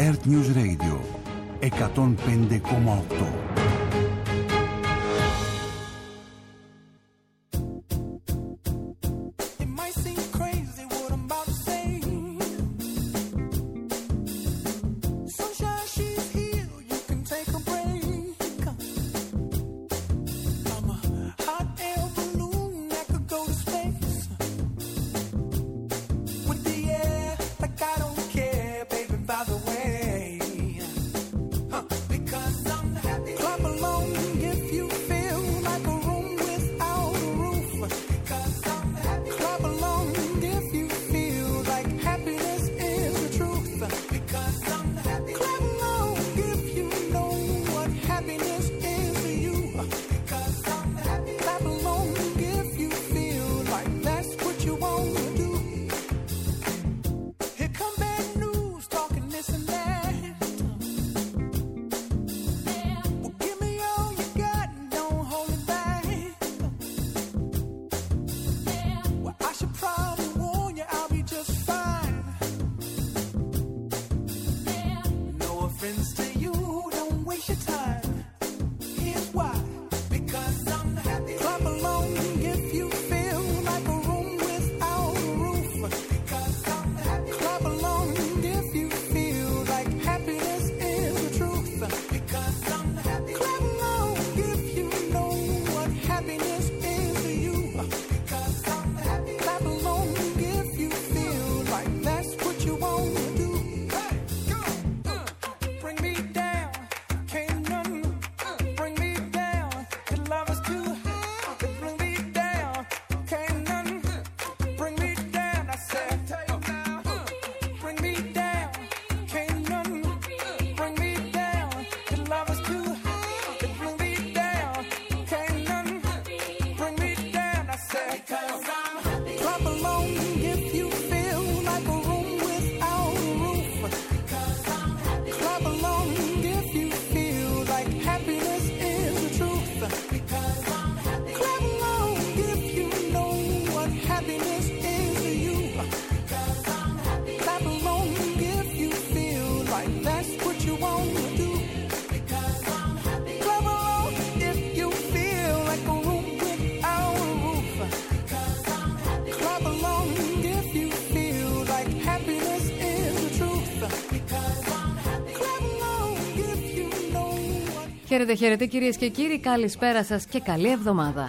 Earth News Radio 105,8. Χαίρετε, χαίρετε κυρίες και κύριοι, καλησπέρα σας και καλή εβδομάδα.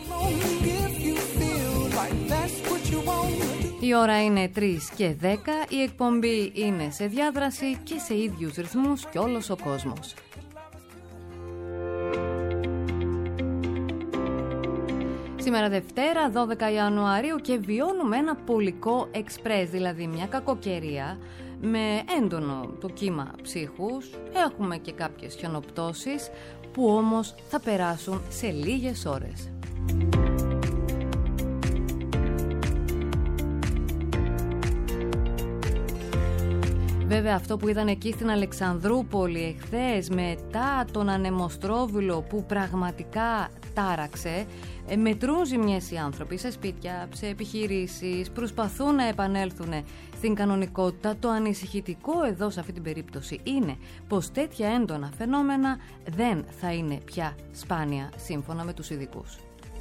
Η ώρα είναι 3 και 10, η εκπομπή είναι σε διάδραση και σε ίδιους ρυθμούς κι όλος ο κόσμος. Σήμερα Δευτέρα 12 Ιανουαρίου και βιώνουμε ένα πολικό εξπρές, δηλαδή μια κακοκαιρία με έντονο το κύμα ψύχους. Έχουμε και κάποιες χιονοπτώσεις που όμως θα περάσουν σε λίγες ώρες. Βέβαια αυτό που είδαν εκεί στην Αλεξανδρούπολη εχθές μετά τον ανεμοστρόβιλο που πραγματικά τάραξε, μετρούν ζημιές οι άνθρωποι σε σπίτια, σε επιχειρήσεις, προσπαθούν να επανέλθουν στην κανονικότητα. Το ανησυχητικό εδώ σε αυτή την περίπτωση είναι πως τέτοια έντονα φαινόμενα δεν θα είναι πια σπάνια σύμφωνα με τους ειδικούς.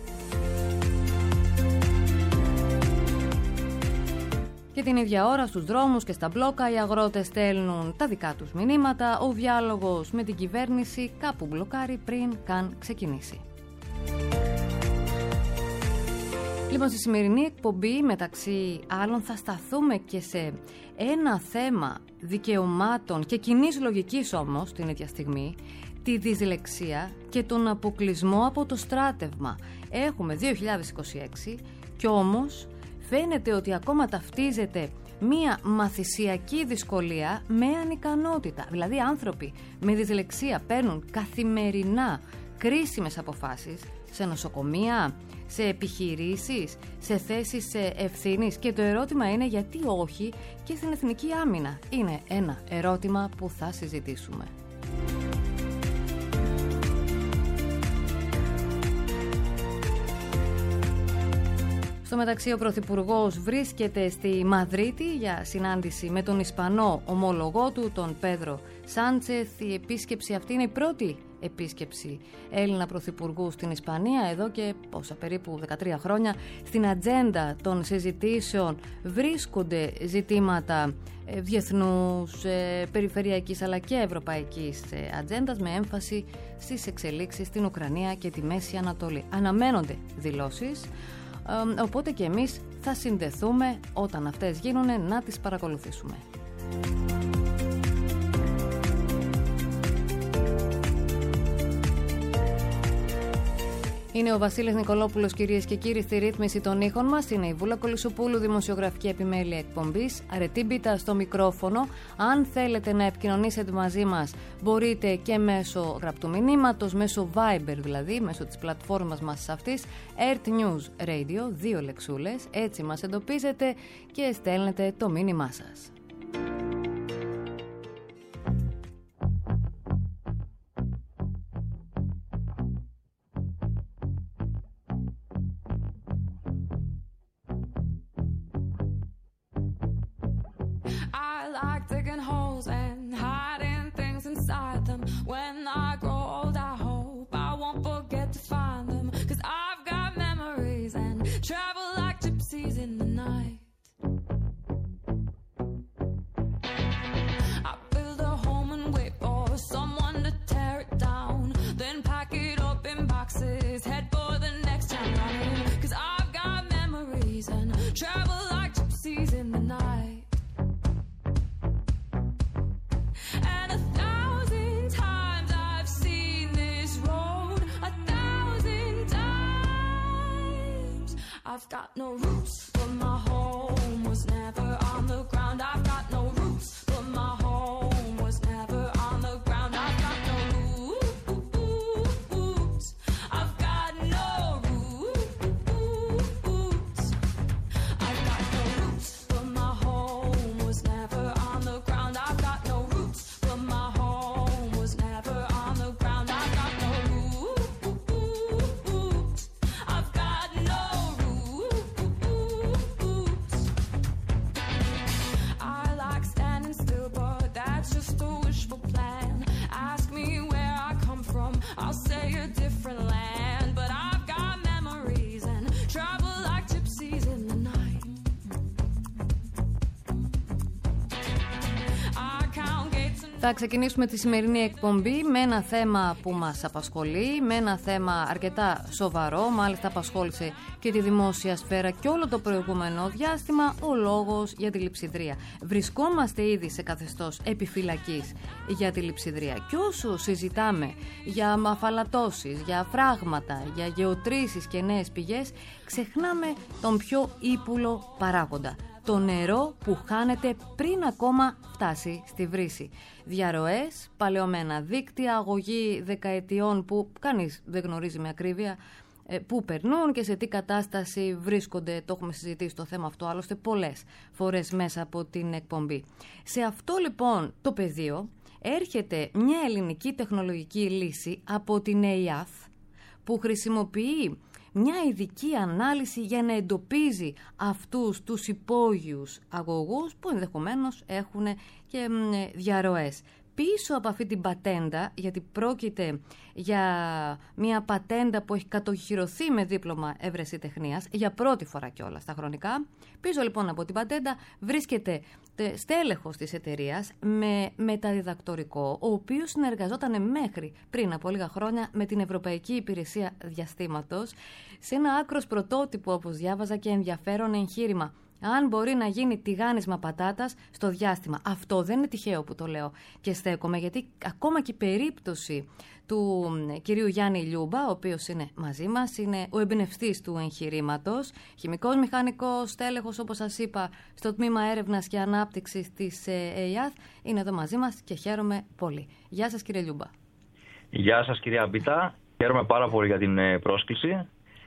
Και την ίδια ώρα στους δρόμους και στα μπλόκα οι αγρότες στέλνουν τα δικά τους μηνύματα. Ο διάλογος με την κυβέρνηση κάπου μπλοκάρει πριν καν ξεκινήσει. Λοιπόν, στη σημερινή εκπομπή μεταξύ άλλων θα σταθούμε και σε ένα θέμα δικαιωμάτων και κοινής λογικής όμως την ίδια στιγμή, τη δυσλεξία και τον αποκλεισμό από το στράτευμα. Έχουμε 2026 και όμως φαίνεται ότι ακόμα ταυτίζεται μία μαθησιακή δυσκολία με ανικανότητα. Δηλαδή άνθρωποι με δυσλεξία παίρνουν καθημερινά κρίσιμες αποφάσεις σε νοσοκομεία, σε επιχειρήσεις, σε θέσεις ευθύνης και το ερώτημα είναι γιατί όχι και στην εθνική άμυνα. Είναι ένα ερώτημα που θα συζητήσουμε. Στο μεταξύ, ο Πρωθυπουργός βρίσκεται στη Μαδρίτη για συνάντηση με τον Ισπανό ομόλογό του, τον Πέδρο Σάντσεθ. Η επίσκεψη αυτή είναι η πρώτη επίσκεψη Έλληνα Πρωθυπουργού στην Ισπανία εδώ και περίπου 13 χρόνια. Στην ατζέντα των συζητήσεων βρίσκονται ζητήματα διεθνούς, περιφερειακής αλλά και ευρωπαϊκής ατζέντας, με έμφαση στις εξελίξεις στην Ουκρανία και τη Μέση Ανατολή. Αναμένονται δηλώσεις, οπότε και εμείς θα συνδεθούμε όταν αυτές γίνουν να τις παρακολουθήσουμε. Είναι ο Βασίλης Νικολόπουλος, κυρίες και κύριοι, στη ρύθμιση των ήχων μας. Είναι η Βούλα Κολυσοπούλου, δημοσιογραφική επιμέλεια εκπομπής. Αρετή Μπίτα στο μικρόφωνο. Αν θέλετε να επικοινωνήσετε μαζί μας, μπορείτε και μέσω γραπτού μηνύματος, μέσω Viber δηλαδή, μέσω της πλατφόρμας μας αυτής, Earth News Radio, 2 λεξούλες. Έτσι μας εντοπίζετε και στέλνετε το μήνυμά σας. I've got no roots, but my home was never on the ground. I've got no roots, but my home was never on the ground. I've got no roots. I've got no roots. I've got no roots, but my home was never on the ground. I've got no roots, but my home was never on the ground. I've got no roots. I've got no I'll say a different land, but I've got memories and travel like gypsies in the night. I count gates and... Θα ξεκινήσουμε τη σημερινή εκπομπή με ένα θέμα που μας απασχολεί, με ένα θέμα αρκετά σοβαρό, μάλιστα απασχόλησε και τη δημόσια σφαίρα και όλο το προηγούμενο διάστημα, ο λόγος για τη λειψιδρία. Βρισκόμαστε ήδη σε καθεστώς επιφυλακής για τη λειψιδρία και όσο συζητάμε για αφαλατώσεις, για φράγματα, για γεωτρήσεις και νέες πηγές, ξεχνάμε τον πιο ύπουλο παράγοντα. Το νερό που χάνεται πριν ακόμα φτάσει στη βρύση. Διαρροές, παλαιωμένα δίκτυα, αγωγή δεκαετιών που κανείς δεν γνωρίζει με ακρίβεια πού περνούν και σε τι κατάσταση βρίσκονται. Το έχουμε συζητήσει το θέμα αυτό άλλωστε πολλές φορές μέσα από την εκπομπή. Σε αυτό λοιπόν το πεδίο έρχεται μια ελληνική τεχνολογική λύση από την ΕΙΑΘ που χρησιμοποιεί μια ειδική ανάλυση για να εντοπίζει αυτούς τους υπόγειους αγωγούς που ενδεχομένως έχουν και διαρροές. Πίσω από αυτή την πατέντα, γιατί πρόκειται για μια πατέντα που έχει κατοχυρωθεί με δίπλωμα ευρεσιτεχνίας, για πρώτη φορά κιόλας στα χρονικά, πίσω λοιπόν από την πατέντα βρίσκεται στέλεχος της εταιρείας με μεταδιδακτορικό, ο οποίος συνεργαζόταν μέχρι πριν από λίγα χρόνια με την Ευρωπαϊκή Υπηρεσία Διαστήματος σε ένα άκρος πρωτότυπο, όπως διάβαζα, και ενδιαφέρον εγχείρημα. Αν μπορεί να γίνει τηγάνισμα πατάτας στο διάστημα. Αυτό δεν είναι τυχαίο που το λέω και στέκομαι, γιατί ακόμα και η περίπτωση του κυρίου Γιάννη Λιούμπα, ο οποίος είναι μαζί μας, είναι ο εμπνευστής του εγχειρήματος, χημικός μηχανικός, στέλεχος, όπως σας είπα, στο τμήμα έρευνας και ανάπτυξης της ΕΙΑΘ, είναι εδώ μαζί μας και χαίρομαι πολύ. Γεια σας κύριε Λιούμπα. Γεια σας κυρία Μπίτα, χαίρομαι πάρα πολύ για την πρόσκληση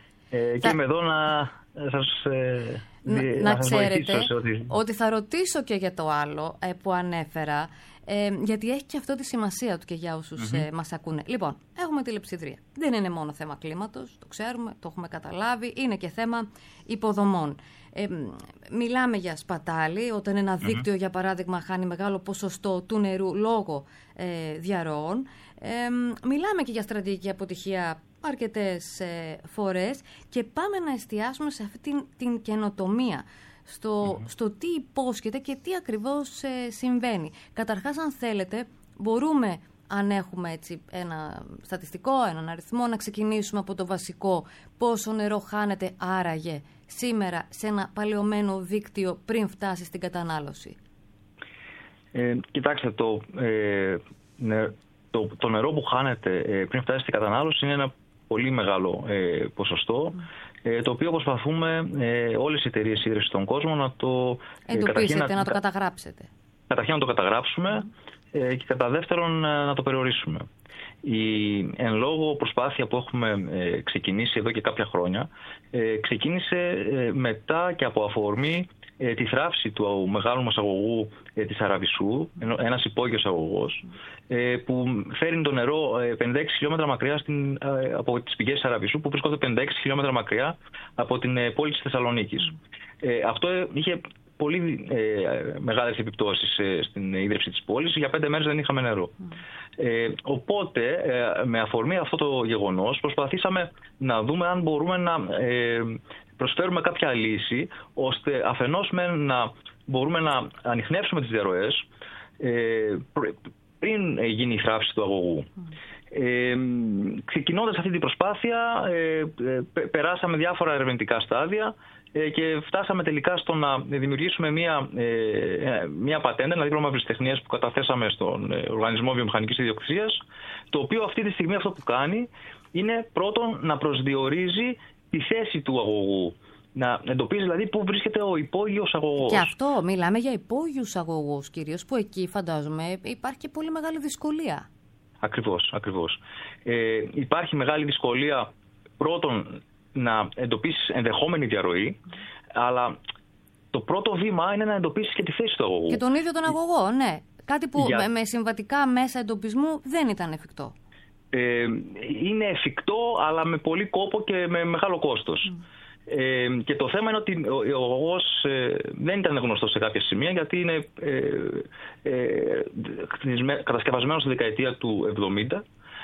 και είμαι εδώ να σας... Να ξέρετε ότι θα ρωτήσω και για το άλλο που ανέφερα. Γιατί έχει και αυτό τη σημασία του και για όσους μας ακούνε. Λοιπόν, έχουμε τη λειψιδρία. Δεν είναι μόνο θέμα κλίματος, το ξέρουμε, το έχουμε καταλάβει, είναι και θέμα υποδομών. Μιλάμε για σπατάλη, όταν ένα δίκτυο, για παράδειγμα, χάνει μεγάλο ποσοστό του νερού λόγω διαρροών. Μιλάμε και για στρατηγική αποτυχία αρκετές φορές και πάμε να εστιάσουμε σε αυτή την καινοτομία, στο τι υπόσχεται και τι ακριβώς συμβαίνει. Καταρχάς, αν θέλετε, μπορούμε, αν έχουμε έτσι ένα στατιστικό, έναν αριθμό, να ξεκινήσουμε από το βασικό. Πόσο νερό χάνεται άραγε σήμερα σε ένα παλαιωμένο δίκτυο πριν φτάσει στην κατανάλωση? Κοιτάξτε, το νερό που χάνεται πριν φτάσει στην κατανάλωση είναι ένα πολύ μεγάλο ποσοστό, το οποίο προσπαθούμε όλες οι εταιρείες ίδρυσης στον κόσμο να το εντοπίσετε, να το καταγράψετε. Καταρχήν να το καταγράψουμε και κατά δεύτερον να το περιορίσουμε. Η εν λόγω προσπάθεια που έχουμε ξεκινήσει εδώ και κάποια χρόνια ξεκίνησε μετά και από αφορμή τη θράψη του μεγάλου μας αγωγού της Αραβισσού, ένας υπόγειος αγωγός, που φέρνει το νερό 56 χιλιόμετρα μακριά από τις πηγές της Αραβισσού, που βρίσκονται 56 χιλιόμετρα μακριά από την πόλη της Θεσσαλονίκης. Αυτό είχε πολύ μεγάλες επιπτώσεις στην ίδρυψη της πόλης. Για 5 μέρες δεν είχαμε νερό. Οπότε, με αφορμή αυτό το γεγονός, προσπαθήσαμε να δούμε αν μπορούμε να προσφέρουμε κάποια λύση, ώστε αφενός να μπορούμε να ανιχνεύσουμε τις διαρροές πριν γίνει η θράψη του αγωγού. Ξεκινώντας αυτή την προσπάθεια, περάσαμε διάφορα ερευνητικά στάδια και φτάσαμε τελικά στο να δημιουργήσουμε μια πατέντα, ένα δίπλωμα ευρεσιτεχνίας που καταθέσαμε στον Οργανισμό Βιομηχανικής Ιδιοκτησίας, το οποίο αυτή τη στιγμή αυτό που κάνει είναι πρώτον να προσδιορίζει τη θέση του αγωγού. Να εντοπίζει δηλαδή πού βρίσκεται ο υπόγειος αγωγός. Και αυτό, μιλάμε για υπόγειους αγωγούς κυρίως, που εκεί φαντάζομαι υπάρχει και πολύ μεγάλη δυσκολία. Ακριβώς. Υπάρχει μεγάλη δυσκολία πρώτον να εντοπίσεις ενδεχόμενη διαρροή, αλλά το πρώτο βήμα είναι να εντοπίσεις και τη θέση του αγωγού. Και τον ίδιο τον αγωγό, ναι. Κάτι που με συμβατικά μέσα εντοπισμού δεν ήταν εφικτό. Είναι εφικτό, αλλά με πολύ κόπο και με μεγάλο κόστος. Και το θέμα είναι ότι ο αγωγός δεν ήταν γνωστός σε κάποια σημεία, γιατί είναι κατασκευασμένος στη δεκαετία του 70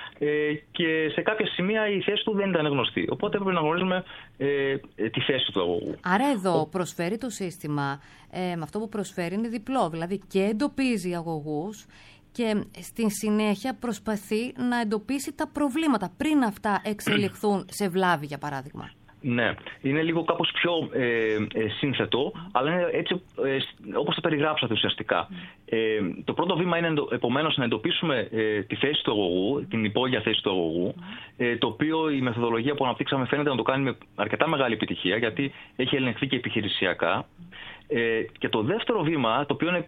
και σε κάποια σημεία η θέση του δεν ήταν γνωστή. Οπότε έπρεπε να γνωρίζουμε τη θέση του αγωγού. Άρα εδώ προσφέρει το σύστημα, με αυτό που προσφέρει είναι διπλό, δηλαδή και εντοπίζει αγωγούς και στη συνέχεια προσπαθεί να εντοπίσει τα προβλήματα πριν αυτά εξελιχθούν σε βλάβη, για παράδειγμα. Ναι, είναι λίγο κάπως πιο σύνθετο, αλλά είναι έτσι όπως το περιγράψατε ουσιαστικά. Το πρώτο βήμα είναι επομένως να εντοπίσουμε τη θέση του αγωγού, την υπόγεια θέση του αγωγού, το οποίο η μεθοδολογία που αναπτύξαμε φαίνεται να το κάνει με αρκετά μεγάλη επιτυχία, γιατί έχει ελεγχθεί και επιχειρησιακά. Και το δεύτερο βήμα, το οποίο είναι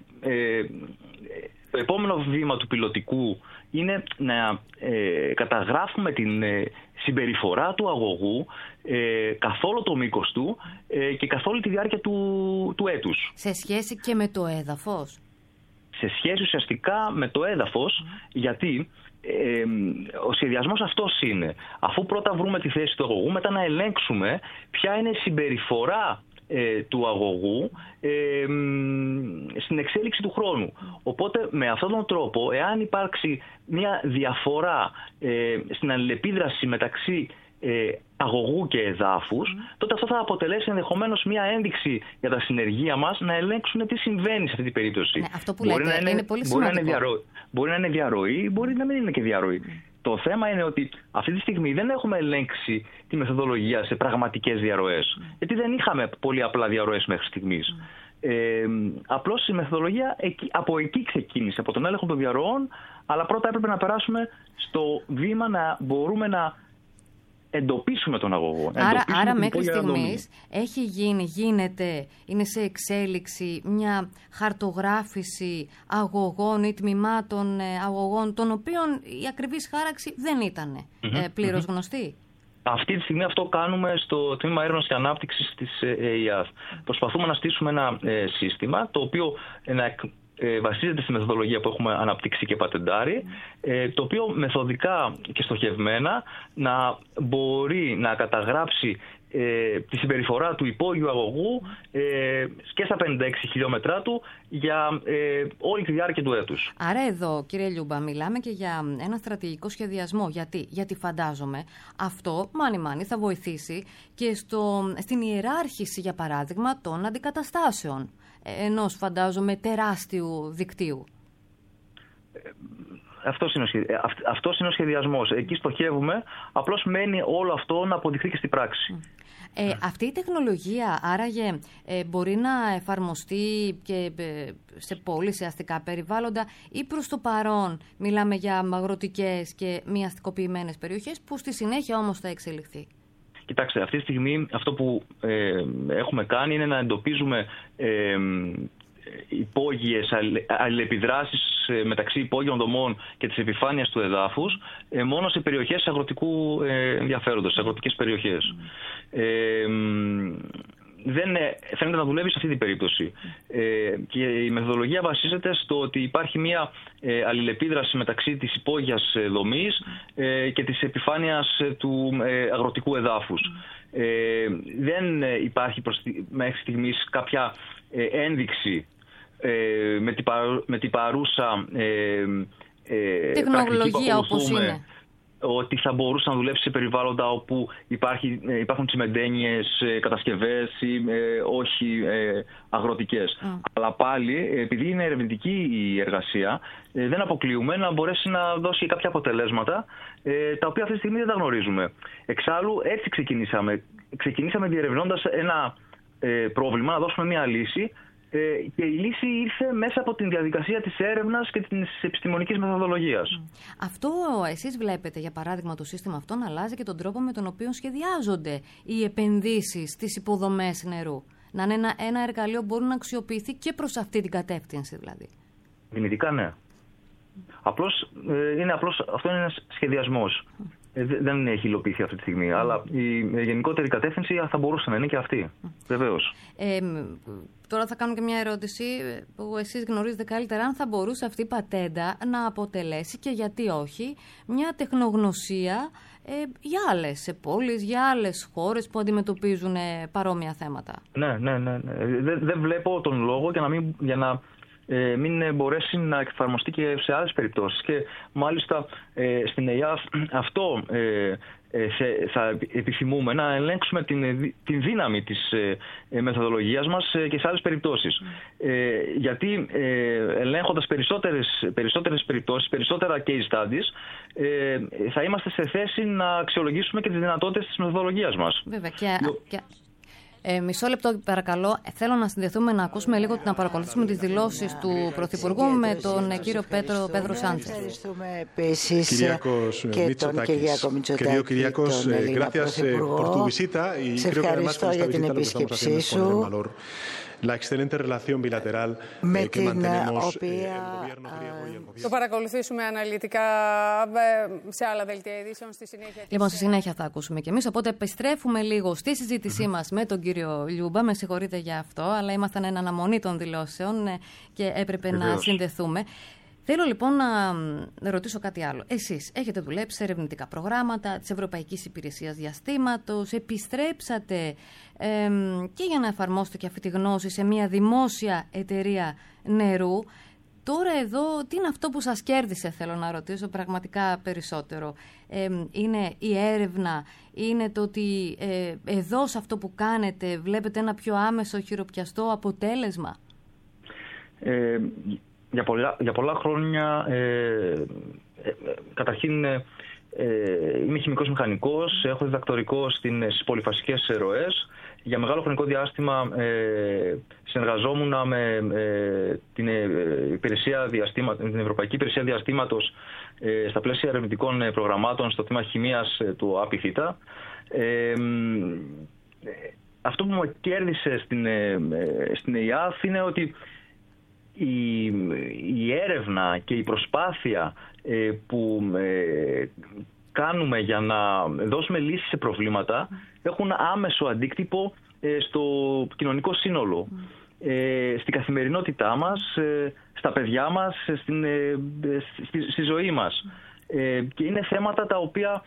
το επόμενο βήμα του πιλωτικού, είναι να καταγράφουμε την συμπεριφορά του αγωγού καθ' όλο το μήκος του και καθ' όλη τη διάρκεια του έτους. Σε σχέση και με το έδαφος. Σε σχέση ουσιαστικά με το έδαφος, γιατί ο σχεδιασμός αυτός είναι, αφού πρώτα βρούμε τη θέση του αγωγού, μετά να ελέγξουμε ποια είναι η συμπεριφορά του αγωγού στην εξέλιξη του χρόνου. Οπότε με αυτόν τον τρόπο, εάν υπάρξει μια διαφορά στην αλληλεπίδραση μεταξύ αγωγού και εδάφους, τότε αυτό θα αποτελέσει ενδεχομένως μια ένδειξη για τα συνεργεία μας να ελέγξουν τι συμβαίνει σε αυτή την περίπτωση. Ναι, αυτό που λέτε είναι πολύ σημαντικό. Μπορεί να είναι διαρροή, μπορεί να μην είναι και διαρροή. Το θέμα είναι ότι αυτή τη στιγμή δεν έχουμε ελέγξει τη μεθοδολογία σε πραγματικές διαρροές. Γιατί δεν είχαμε πολύ απλά διαρροές μέχρι στιγμής. Απλώς η μεθοδολογία από εκεί ξεκίνησε, από τον έλεγχο των διαρροών, αλλά πρώτα έπρεπε να περάσουμε στο βήμα να μπορούμε να εντοπίσουμε τον αγωγό. Άρα μέχρι στιγμής είναι σε εξέλιξη μια χαρτογράφηση αγωγών ή τμήματων αγωγών, των οποίων η ακριβής χάραξη δεν ήταν πλήρως γνωστή. Αυτή τη στιγμή αυτό κάνουμε στο Τμήμα Έρευνας και Ανάπτυξης της ΕΙΑΘ. Προσπαθούμε να στήσουμε ένα σύστημα το οποίο να βασίζεται στη μεθοδολογία που έχουμε αναπτύξει και πατεντάρει, το οποίο μεθοδικά και στοχευμένα να μπορεί να καταγράψει τη συμπεριφορά του υπόγειου αγωγού και στα 56 χιλιόμετρά του για όλη τη διάρκεια του έτους. Άρα εδώ, κύριε Λιούμπα, μιλάμε και για ένα στρατηγικό σχεδιασμό. Γιατί φαντάζομαι αυτό, μάνι θα βοηθήσει και στην ιεράρχηση, για παράδειγμα, των αντικαταστάσεων ενός, φαντάζομαι, τεράστιου δικτύου. Αυτός είναι ο σχεδιασμός. Εκεί στοχεύουμε, απλώς μένει όλο αυτό να αποδειχθεί και στην πράξη. Αυτή η τεχνολογία άραγε μπορεί να εφαρμοστεί και σε πόλεις, σε αστικά περιβάλλοντα, ή προς το παρόν μιλάμε για αγροτικές και μη αστικοποιημένες περιοχές που στη συνέχεια όμως θα εξελιχθεί? Κοιτάξτε, αυτή τη στιγμή αυτό που έχουμε κάνει είναι να εντοπίζουμε υπόγειες αλληλεπιδράσεις μεταξύ υπόγειων δομών και της επιφάνειας του εδάφους μόνο σε περιοχές αγροτικού ενδιαφέροντος, σε αγροτικές περιοχές. Δεν φαίνεται να δουλεύει σε αυτή την περίπτωση. Και η μεθοδολογία βασίζεται στο ότι υπάρχει μια αλληλεπίδραση μεταξύ της υπόγειας δομής και της επιφάνειας του αγροτικού εδάφους. Δεν υπάρχει μέχρι στιγμής κάποια ένδειξη με την παρούσα τεχνολογία όπως είναι, ότι θα μπορούσε να δουλέψει σε περιβάλλοντα όπου υπάρχουν τσιμεντένιες κατασκευές ή όχι αγροτικές. Αλλά πάλι, επειδή είναι ερευνητική η εργασία, δεν αποκλείουμε να μπορέσει να δώσει κάποια αποτελέσματα τα οποία αυτή τη στιγμή δεν τα γνωρίζουμε. Εξάλλου, έτσι ξεκινήσαμε διερευνώντας ένα πρόβλημα, να δώσουμε μια λύση, και η λύση ήρθε μέσα από την διαδικασία της έρευνας και της επιστημονικής μεθοδολογίας. Αυτό εσείς βλέπετε, για παράδειγμα, το σύστημα αυτό να αλλάζει και τον τρόπο με τον οποίο σχεδιάζονται οι επενδύσεις στις υποδομές νερού. Να είναι ένα εργαλείο που μπορεί να αξιοποιηθεί και προς αυτή την κατεύθυνση, δηλαδή. Δυνητικά, ναι. αυτό είναι ένας σχεδιασμός. Δεν έχει υλοποιηθεί αυτή τη στιγμή, αλλά η γενικότερη κατεύθυνση θα μπορούσε να είναι και αυτή, βεβαίως. Τώρα θα κάνω και μια ερώτηση που εσείς γνωρίζετε καλύτερα. Αν θα μπορούσε αυτή η πατέντα να αποτελέσει, και γιατί όχι, μια τεχνογνωσία για άλλες πόλεις, για άλλες χώρες που αντιμετωπίζουν παρόμοια θέματα? Ναι. Δεν βλέπω τον λόγο για να μην μπορέσει να εφαρμοστεί και σε άλλες περιπτώσεις. Και μάλιστα στην ΕΙΑΘ αυτό θα επιθυμούμε, να ελέγξουμε την δύναμη της μεθοδολογίας μας και σε άλλες περιπτώσεις. Γιατί ελέγχοντας περισσότερες περιπτώσεις, περισσότερα case studies, θα είμαστε σε θέση να αξιολογήσουμε και τις δυνατότητες της μεθοδολογίας μας. Βέβαια. Μισό λεπτό, παρακαλώ. Θέλω να συνδεθούμε, να ακούσουμε λίγο, να παρακολουθήσουμε τις δηλώσεις του Πρωθυπουργού με τον κύριο Πέδρο Σάντσες. Ευχαριστούμε επίσης και τον Κυριάκο Μητσοτάκη, τον Έλληνα Πρωθυπουργό. Σε ευχαριστώ για την επίσκεψή σου, με την οποία το παρακολουθήσουμε αναλυτικά σε άλλα δελτία ειδήσεων στη συνέχεια. Λοιπόν, στη συνέχεια θα ακούσουμε κι εμείς, οπότε επιστρέφουμε λίγο στη συζήτησή μας με τον κύριο Λιούμπα. Με συγχωρείτε για αυτό, αλλά ήμασταν εν αναμονή των δηλώσεων και έπρεπε να συνδεθούμε. Θέλω λοιπόν να ρωτήσω κάτι άλλο. Εσείς έχετε δουλέψει σε ερευνητικά προγράμματα της Ευρωπαϊκής Υπηρεσίας Διαστήματος, επιστρέψατε και για να εφαρμόσετε και αυτή τη γνώση σε μια δημόσια εταιρεία νερού. Τώρα εδώ, τι είναι αυτό που σας κέρδισε, θέλω να ρωτήσω πραγματικά περισσότερο. Είναι η έρευνα, είναι το ότι εδώ σε αυτό που κάνετε βλέπετε ένα πιο άμεσο χειροπιαστό αποτέλεσμα? Για πολλά χρόνια, καταρχήν είμαι χημικός μηχανικός, έχω διδακτορικό στις πολυφασικές ροές. Για μεγάλο χρονικό διάστημα συνεργαζόμουν με την Ευρωπαϊκή Υπηρεσία Διαστήματος στα πλαίσια ερευνητικών προγραμμάτων στο τμήμα χημίας του ΑΠΙΘ. Αυτό που μου κέρδισε στην ΕΙΑΘ είναι ότι η έρευνα και η προσπάθεια που κάνουμε για να δώσουμε λύσεις σε προβλήματα έχουν άμεσο αντίκτυπο στο κοινωνικό σύνολο. στην καθημερινότητά μας, στα παιδιά μας, στη ζωή μας. Και είναι θέματα τα οποία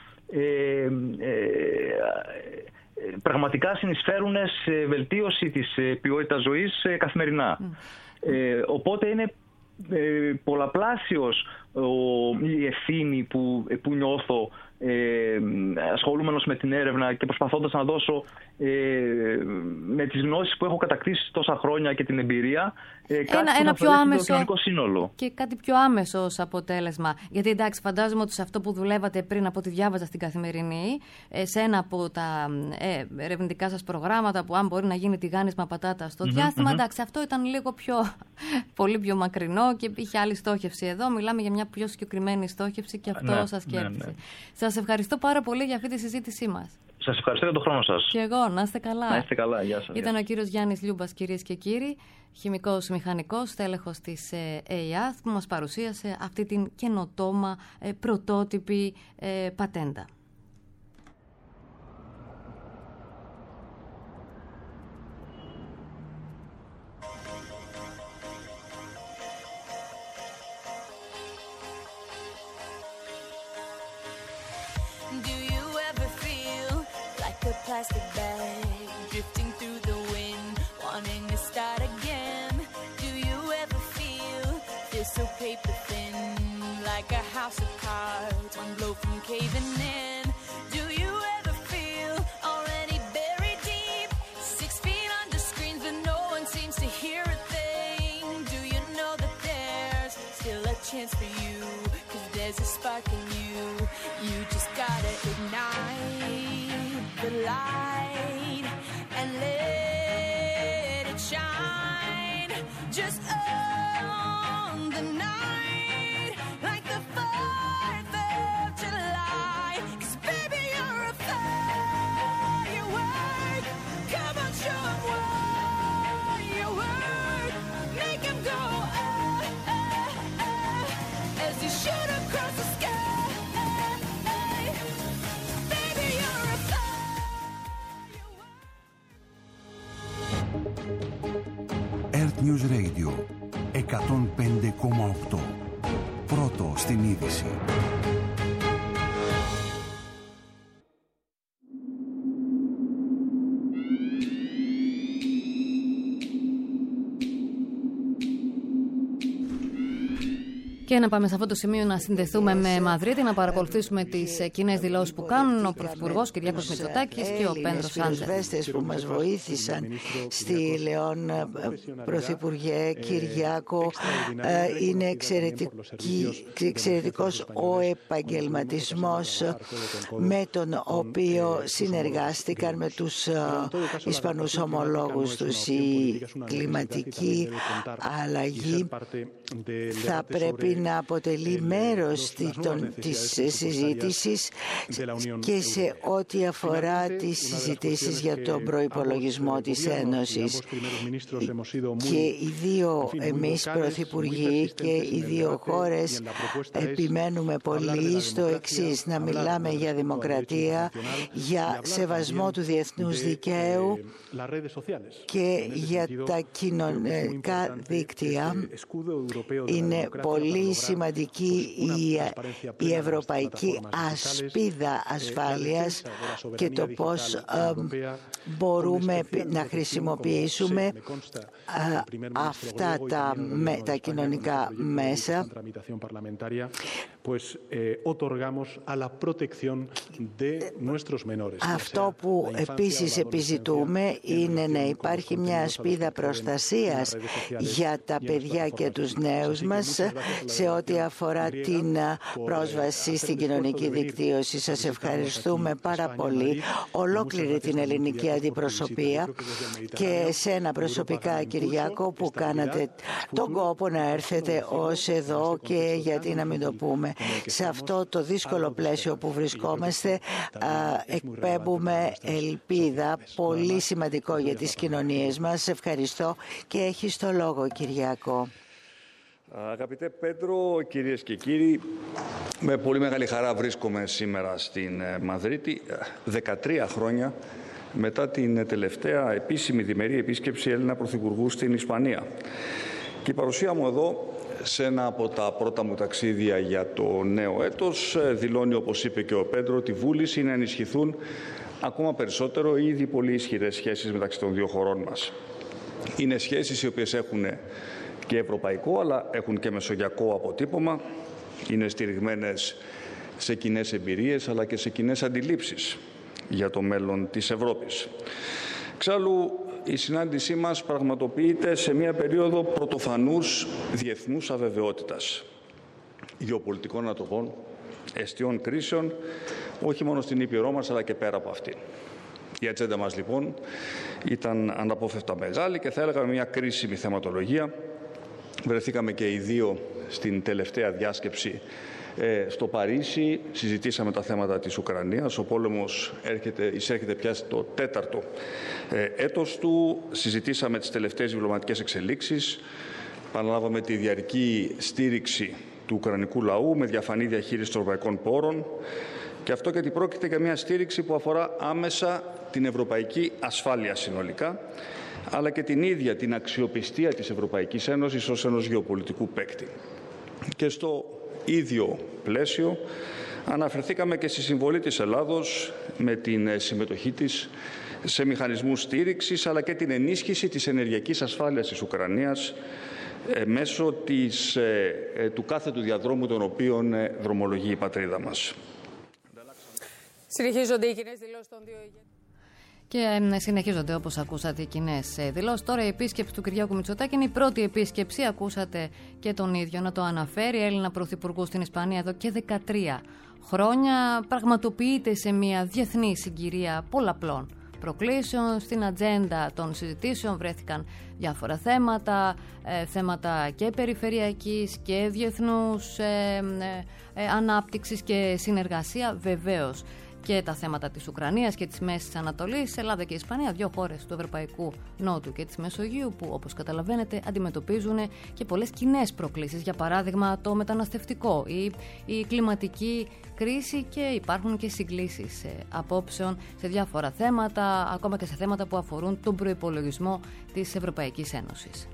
πραγματικά συνεισφέρουν σε βελτίωση της ποιότητας ζωής καθημερινά. Οπότε είναι πολλαπλάσιος η ευθύνη που νιώθω ασχολούμενος με την έρευνα και προσπαθώντας να δώσω με τις γνώσεις που έχω κατακτήσει τόσα χρόνια και την εμπειρία ένα πιο άμεσο σύνολο. Και κάτι πιο άμεσο ως αποτέλεσμα. Γιατί εντάξει, φαντάζομαι ότι σε αυτό που δουλεύατε πριν, από ό,τι διάβαζα στην Καθημερινή, σε ένα από τα ερευνητικά σας προγράμματα που αν μπορεί να γίνει τηγάνισμα πατάτα στο διάστημα, εντάξει, αυτό ήταν λίγο πολύ πιο μακρινό και είχε άλλη στόχευση. Εδώ μιλάμε για μια πιο συγκεκριμένη στόχευση και αυτό σας κέρδισε. Σας ευχαριστώ πάρα πολύ για αυτή τη συζήτησή μας. Σας ευχαριστώ για τον χρόνο σας. Και εγώ, να είστε καλά. Να είστε καλά, γεια σας. Ήταν ο κύριος Γιάννης Λιούμπας, κυρίες και κύριοι, χημικός μηχανικός, τέλεχος της ΕΙΑΘ, που μας παρουσίασε αυτή την καινοτόμα πρωτότυπη πατέντα. Plastic bag drifting through the wind, wanting to start again. Do you ever feel so paper thin, like a house of cards, one blow from caving in? Do you ever feel already buried deep, 6 feet under screens but no one seems to hear a thing? Do you know that there's still a chance for you, 'cause there's a spark in you, you just gotta ignite the light and let it shine just on the night, like the 4th of July. 'Cause baby, you're a firework. Come on, show 'em what you work. Make 'em go as you shoot across the sky. Earth News Radio 105,8. Πρώτο στην είδηση. Και να πάμε σε αυτό το σημείο να συνδεθούμε με Μαδρίτη, να παρακολουθήσουμε τις κοινές δηλώσεις που κάνουν ο Πρωθυπουργός Κυριάκος Μητσοτάκης και ο Πέντρο Σάντσεφ. Που μας βοήθησαν στη Λεόν, Πρωθυπουργέ Κυριάκο, είναι εξαιρετικός ο επαγγελματισμός με τον οποίο συνεργάστηκαν με τους Ισπανούς ομολόγους τους. Η κλιματική αλλαγή θα πρέπει να αποτελεί μέρος της συζήτησης και σε ό,τι αφορά τις συζητήσεις για τον προϋπολογισμό της Ένωσης. Και οι δύο εμείς πρωθυπουργοί και οι δύο χώρες επιμένουμε πολύ στο εξής: να μιλάμε για δημοκρατία, για σεβασμό του διεθνούς δικαίου και για τα κοινωνικά δίκτυα. Είναι πολύ σημαντική η ευρωπαϊκή ασπίδα ασφάλειας και το πώς μπορούμε να χρησιμοποιήσουμε αυτά τα κοινωνικά μέσα. Αυτό που επίσης επιζητούμε είναι να υπάρχει μια ασπίδα προστασίας για τα παιδιά και τους νέους μας σε ό,τι αφορά την πρόσβαση στην κοινωνική δικτύωση. Σας ευχαριστούμε πάρα πολύ, ολόκληρη την ελληνική αντιπροσωπεία, και εσένα προσωπικά, Κυριάκο, που κάνατε τον κόπο να έρθετε ως εδώ, και γιατί να μην το πούμε, σε αυτό το δύσκολο πλαίσιο που βρισκόμαστε εκπέμπουμε ελπίδα, πολύ σημαντικό για τις κοινωνίες μας. Ευχαριστώ και έχεις το λόγο, Κυριάκο. Αγαπητέ Πέντρο, κυρίες και κύριοι, με πολύ μεγάλη χαρά βρίσκομαι σήμερα στην Μαδρίτη. 13 χρόνια μετά την τελευταία επίσημη διμερή επίσκεψη Έλληνα Πρωθυπουργού στην Ισπανία. Και η παρουσία μου εδώ, σε ένα από τα πρώτα μου ταξίδια για το νέο έτος, δηλώνει, όπως είπε και ο Πέντρο, τη βούληση να ενισχυθούν ακόμα περισσότερο οι ήδη πολύ ισχυρές σχέσεις μεταξύ των δύο χωρών μας. Είναι σχέσεις οι οποίες έχουν και ευρωπαϊκό, αλλά έχουν και μεσογειακό αποτύπωμα. Είναι στηριγμένες σε κοινές εμπειρίες, αλλά και σε κοινές αντιλήψεις για το μέλλον της Ευρώπης. Εξάλλου, η συνάντησή μας πραγματοποιείται σε μια περίοδο πρωτοφανούς διεθνούς αβεβαιότητας, γεωπολιτικών ατοπών, εστιών κρίσεων, όχι μόνο στην Ήπειρό μας, αλλά και πέρα από αυτή. Η ατζέντα μας, λοιπόν, ήταν αναπόφευκτα μεγάλη και θα έλεγα μια κρίσιμη θεματολογία. Βρεθήκαμε και οι δύο στην τελευταία διάσκεψη στο Παρίσι, συζητήσαμε τα θέματα της Ουκρανίας. Ο πόλεμος εισέρχεται πια στο 4ο έτος του. Συζητήσαμε τις τελευταίες διπλωματικές εξελίξεις. Παραλάβαμε τη διαρκή στήριξη του ουκρανικού λαού με διαφανή διαχείριση των ευρωπαϊκών πόρων. Και αυτό γιατί πρόκειται για μια στήριξη που αφορά άμεσα την ευρωπαϊκή ασφάλεια συνολικά, αλλά και την ίδια την αξιοπιστία της Ευρωπαϊκής Ένωσης ως ενός γεωπολιτικού παίκτη. Και στο ίδιο πλαίσιο αναφερθήκαμε και στη συμβολή της Ελλάδος με την συμμετοχή της σε μηχανισμούς στήριξης, αλλά και την ενίσχυση της ενεργειακής ασφάλειας της Ουκρανίας μέσω του κάθετου διαδρόμου τον οποίον δρομολογεί η πατρίδα μας. Συνεχίζονται οι κοινές δηλώσεις των δύο ηγέτων. Και συνεχίζονται, όπως ακούσατε, οι κοινές δηλώσεις. Τώρα η επίσκεψη του Κυριάκου Μητσοτάκη είναι η πρώτη επίσκεψη. Ακούσατε και τον ίδιο να το αναφέρει. Έλληνα Πρωθυπουργού στην Ισπανία εδώ και 13 χρόνια. Πραγματοποιείται σε μια διεθνή συγκυρία πολλαπλών προκλήσεων. Στην ατζέντα των συζητήσεων βρέθηκαν διάφορα θέματα, θέματα και περιφερειακής και διεθνούς ανάπτυξης και συνεργασία, βεβαίως. Και τα θέματα της Ουκρανίας και της Μέσης Ανατολής, Ελλάδα και Ισπανία, δύο χώρες του Ευρωπαϊκού Νότου και της Μεσογείου που, όπως καταλαβαίνετε, αντιμετωπίζουν και πολλές κοινές προκλήσεις. Για παράδειγμα, το μεταναστευτικό ή η κλιματική κρίση, και υπάρχουν και συγκλήσεις απόψεων σε διάφορα θέματα, ακόμα και σε θέματα που αφορούν τον προϋπολογισμό της Ευρωπαϊκής Ένωσης.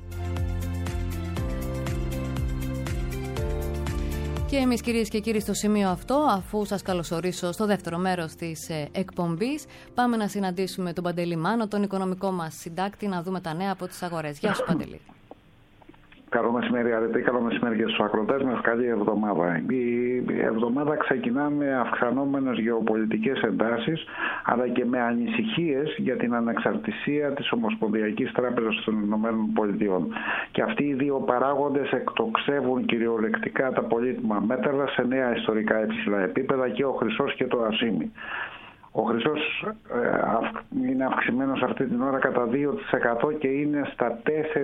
Και εμείς, κυρίες και κύριοι, στο σημείο αυτό, αφού σας καλωσορίσω στο δεύτερο μέρος της εκπομπής, πάμε να συναντήσουμε τον Παντελή Μάνο, τον οικονομικό μας συντάκτη, να δούμε τα νέα από τις αγορές. Γεια σου, Παντελή. Καλό μεσημέρι, Αρετή. Καλό μεσημέρι και στους ακροτές μας. Καλή εβδομάδα. Η εβδομάδα ξεκινά με αυξανόμενες γεωπολιτικές εντάσεις, αλλά και με ανησυχίες για την ανεξαρτησία της Ομοσπονδιακής Τράπεζας των Ηνωμένων Πολιτειών. Και αυτοί οι δύο παράγοντες εκτοξεύουν κυριολεκτικά τα πολύτιμα μέταλλα σε νέα ιστορικά υψηλά επίπεδα, και ο χρυσός και το ασίμι. Ο χρυσός είναι αυξημένος αυτή την ώρα κατά 2% και είναι στα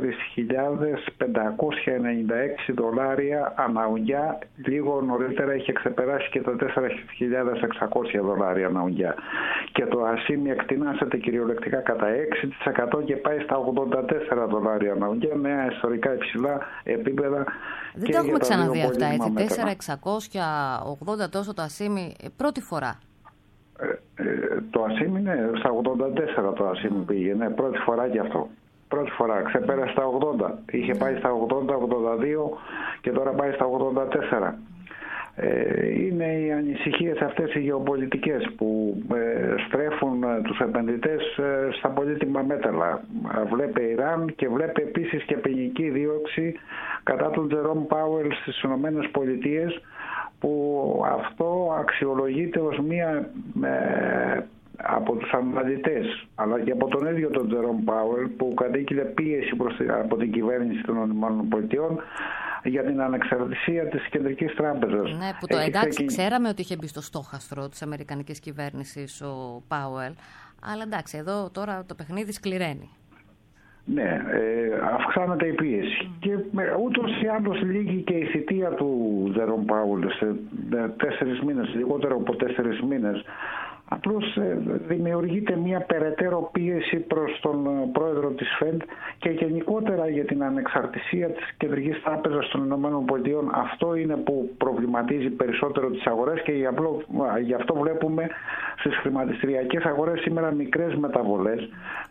4.596 δολάρια αναουγιά. Λίγο νωρίτερα έχει ξεπεράσει και τα 4.600 δολάρια αναουγιά. Και το ασίμι εκτινάσεται κυριολεκτικά κατά 6% και πάει στα 84 δολάρια αναουγιά, νέα ιστορικά υψηλά επίπεδα. Δεν τα έχουμε ξαναδεί αυτά, έτσι, 4.680 τόσο το ασίμι, πρώτη φορά. Το ασίμι είναι στα 84, το ασίμι πήγαινε, πρώτη φορά και αυτό. Πρώτη φορά, ξεπέρασε τα 80. Είχε πάει στα 80-82 και τώρα πάει στα 84. Είναι οι ανησυχίες αυτές οι γεωπολιτικές που στρέφουν τους επενδυτές στα πολύτιμα μέταλλα. Βλέπε Ιράν και βλέπε επίσης και ποινική δίωξη κατά τον Τζερόμ Πάουελ στις Ηνωμένες Πολιτείες, που αυτό αξιολογείται ως μία από τους αναλυτές, αλλά και από τον ίδιο τον Τζερόμ Πάουελ, που κατήγγειλε πίεση από την κυβέρνηση των ΗΠΑ για την ανεξαρτησία της Κεντρικής Τράπεζας. Ναι, που το εντάξει, ξέραμε ότι είχε μπει στο στόχαστρο της Αμερικανικής κυβέρνησης ο Πάουελ, αλλά εντάξει, εδώ τώρα το παιχνίδι σκληραίνει. Ναι, αυξάνεται η πίεση. Και ούτως ή άλλως λύγει και η θητεία του Τζερόμ Πάουελ σε 4 μήνες, λιγότερο από 4 μήνες. Απλώς δημιουργείται μια περαιτέρω πίεση προς τον πρόεδρο της ΦΕΔ και γενικότερα για την ανεξαρτησία της Κεντρικής Τράπεζας των ΗΠΑ. Αυτό είναι που προβληματίζει περισσότερο τις αγορές και γι' αυτό βλέπουμε στις χρηματιστηριακές αγορές σήμερα μικρές μεταβολές.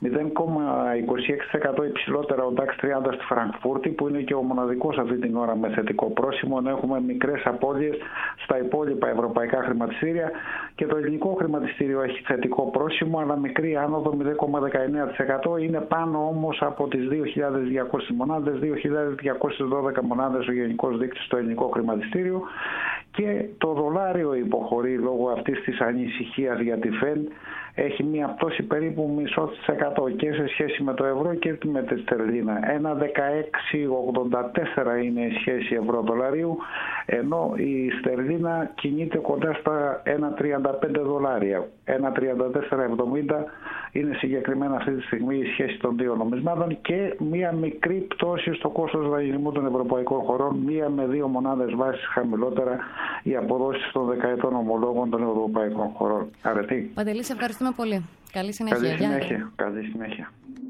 0,26% υψηλότερα ο DAX 30 στη Φραγκφούρτη, που είναι και ο μοναδικός αυτή την ώρα με θετικό πρόσημο, ενώ έχουμε μικρές απώλειες στα υπόλοιπα ευρωπαϊκά χρηματιστήρια, και το ελληνικό χρηματιστήριο έχει θετικό πρόσημο αλλά μικρή άνοδο 0,19%. Είναι πάνω όμως από τις 2.200 μονάδες, 2.212 μονάδες ο γενικός δείκτης στο ελληνικό χρηματιστήριο, και το δολάριο υποχωρεί λόγω αυτής της ανησυχίας για τη ΦΕΔ. Έχει μια πτώση περίπου 0,5% και σε σχέση με το ευρώ και με τη στερλίνα. 1,1684 είναι η σχέση ευρώ-δολαρίου, ενώ η στερλίνα κινείται κοντά στα 1,35 δολάρια. 1,3470 είναι συγκεκριμένα αυτή τη στιγμή η σχέση των δύο νομισμάτων, και μια μικρή πτώση στο κόστος δανεισμού των ευρωπαϊκών χωρών, 1 με 2 μονάδες βάσης χαμηλότερα οι αποδόσεις των δεκαετών ομολόγων των ευρωπαϊκών χωρών. Αρετή. Παντελή, σε ευχαριστούμε πολύ. Καλή συνέχεια. Καλή συνέχεια.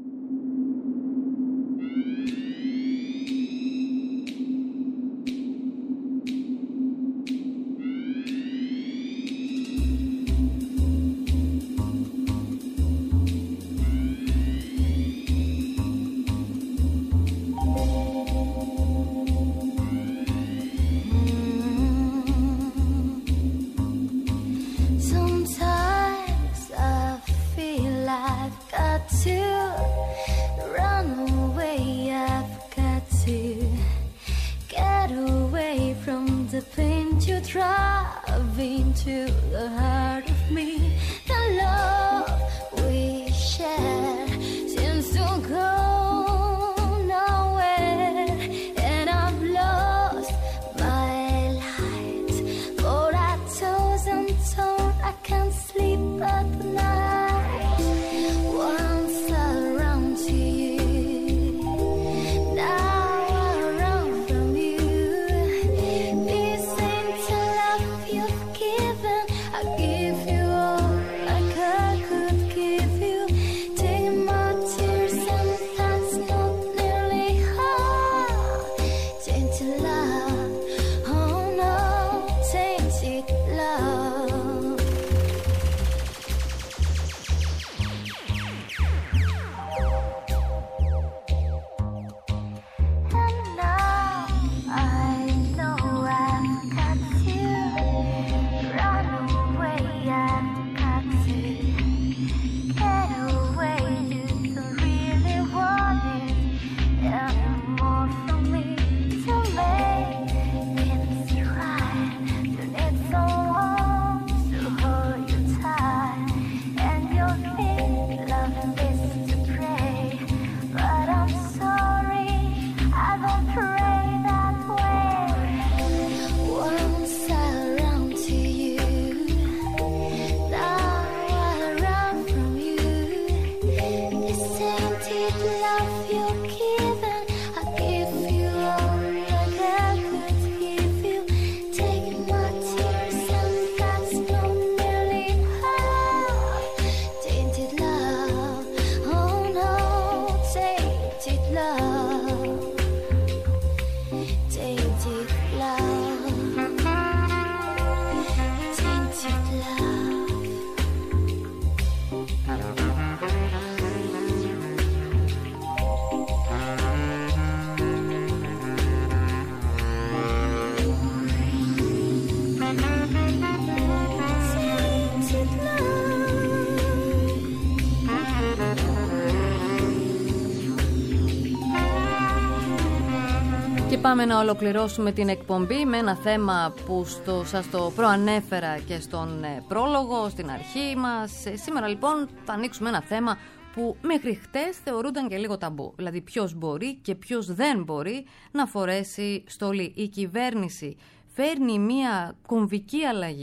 Πάμε να ολοκληρώσουμε την εκπομπή με ένα θέμα που σας το προανέφερα και στον πρόλογο, στην αρχή μας. Σήμερα λοιπόν θα ανοίξουμε ένα θέμα που μέχρι χτες θεωρούνταν και λίγο ταμπού. Δηλαδή ποιος μπορεί και ποιος δεν μπορεί να φορέσει στολή. Η κυβέρνηση φέρνει μια κομβική αλλαγή,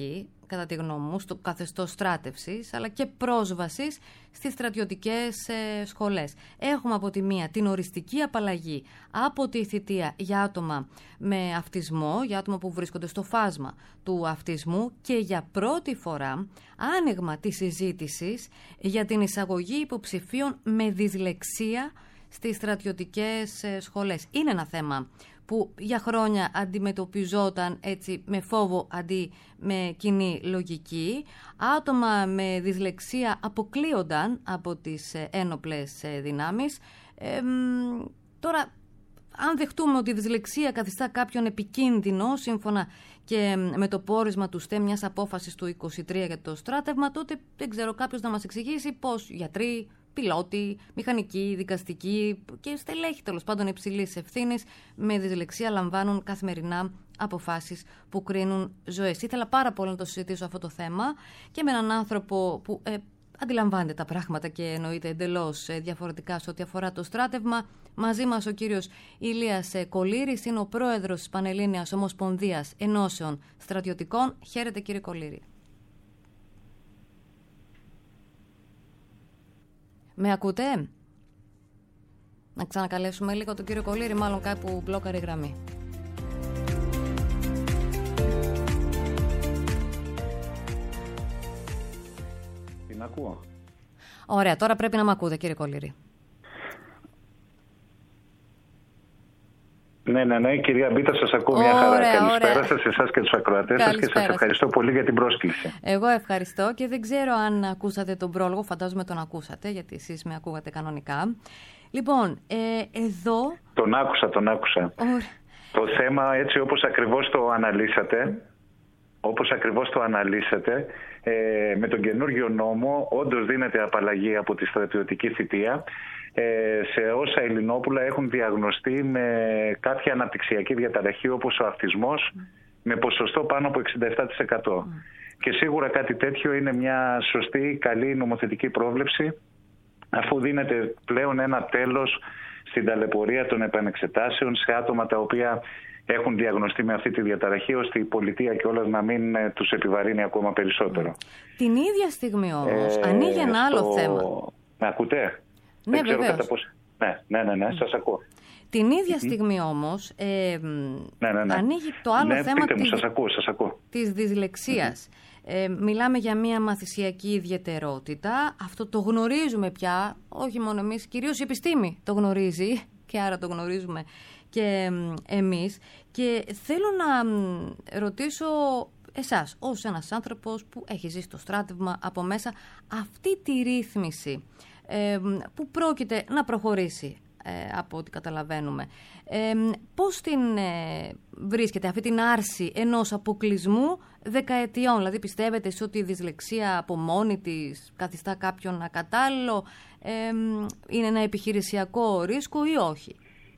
κατά τη γνώμη μου, στο καθεστώς στράτευσης, αλλά και πρόσβασης στις στρατιωτικές σχολές. Έχουμε από τη μία την οριστική απαλλαγή από τη θητεία για άτομα με αυτισμό, για άτομα που βρίσκονται στο φάσμα του αυτισμού, και για πρώτη φορά άνοιγμα της συζήτησης για την εισαγωγή υποψηφίων με δυσλεξία στις στρατιωτικές σχολές. Είναι ένα θέμα που για χρόνια αντιμετωπιζόταν έτσι με φόβο αντί με κοινή λογική. Άτομα με δυσλεξία αποκλείονταν από τις ένοπλες δυνάμεις. Τώρα, αν δεχτούμε ότι η δυσλεξία καθιστά κάποιον επικίνδυνο, σύμφωνα και με το πόρισμα του ΣΤΕ μιας απόφασης του 23 για το στράτευμα, τότε δεν ξέρω κάποιος να μας εξηγήσει πώς γιατροί, πιλότοι, μηχανικοί, δικαστικοί και στελέχοι τέλος πάντων υψηλής ευθύνης με δυσλεξία λαμβάνουν καθημερινά αποφάσεις που κρίνουν ζωές. Ήθελα πάρα πολύ να το συζητήσω αυτό το θέμα και με έναν άνθρωπο που αντιλαμβάνεται τα πράγματα και εννοείται εντελώς διαφορετικά σε ό,τι αφορά το στράτευμα. Μαζί μας ο κύριος Ηλίας Κολύρης, είναι ο πρόεδρος της Πανελλήνιας Ομοσπονδίας Ενώσεων Στρατιωτικών. Χαίρετε, κύριε Κολύρη. Με ακούτε? Να ξανακαλέσουμε λίγο τον κύριο Κολύρη, μάλλον κάπου μπλόκαρε η γραμμή. Την ακούω. Ωραία, τώρα πρέπει να με ακούτε, κύριε Κολύρη. Ναι, κυρία Μπίτα, σας ακούω μια χαρά. Καλησπέρα σας, εσάς και τους ακροατές σας, και σας ευχαριστώ πολύ για την πρόσκληση. Εγώ ευχαριστώ και δεν ξέρω αν ακούσατε τον πρόλογο, φαντάζομαι τον ακούσατε, γιατί εσείς με ακούγατε κανονικά. Λοιπόν, εδώ... Τον άκουσα. Το θέμα, έτσι όπως ακριβώς το αναλύσατε, με τον καινούργιο νόμο όντως δίνεται απαλλαγή από τη στρατιωτική θητεία σε όσα Ελληνόπουλα έχουν διαγνωστεί με κάποια αναπτυξιακή διαταραχή, όπως ο αυτισμός, με ποσοστό πάνω από 67%. Και σίγουρα κάτι τέτοιο είναι μια σωστή, καλή νομοθετική πρόβλεψη, αφού δίνεται πλέον ένα τέλος στην ταλαιπωρία των επανεξετάσεων σε άτομα τα οποία έχουν διαγνωστεί με αυτή τη διαταραχή, ώστε η πολιτεία κιόλας να μην τους επιβαρύνει ακόμα περισσότερο. Την ίδια στιγμή όμως ανοίγει ένα άλλο θέμα. Με ακούτε? Ναι, βεβαίως. Ναι, σας ακούω. Την ίδια στιγμή όμως ανοίγει το άλλο θέμα της δυσλεξίας. Μιλάμε για μια μαθησιακή ιδιαιτερότητα. Αυτό το γνωρίζουμε πια, όχι μόνο εμείς, κυρίως η επιστήμη το γνωρίζει και άρα το γνωρίζουμε και εμείς. Και θέλω να ρωτήσω εσάς, ως ένας άνθρωπος που έχει ζήσει το στράτευμα από μέσα, αυτή τη ρύθμιση που πρόκειται να προχωρήσει, από ό,τι καταλαβαίνουμε, πώς την βρίσκεται αυτή την άρση ενός αποκλεισμού δεκαετιών? Δηλαδή πιστεύετε εσείς ότι η δυσλεξία από μόνη της καθιστά κάποιον ακατάλληλο, είναι ένα επιχειρησιακό ρίσκο ή όχι?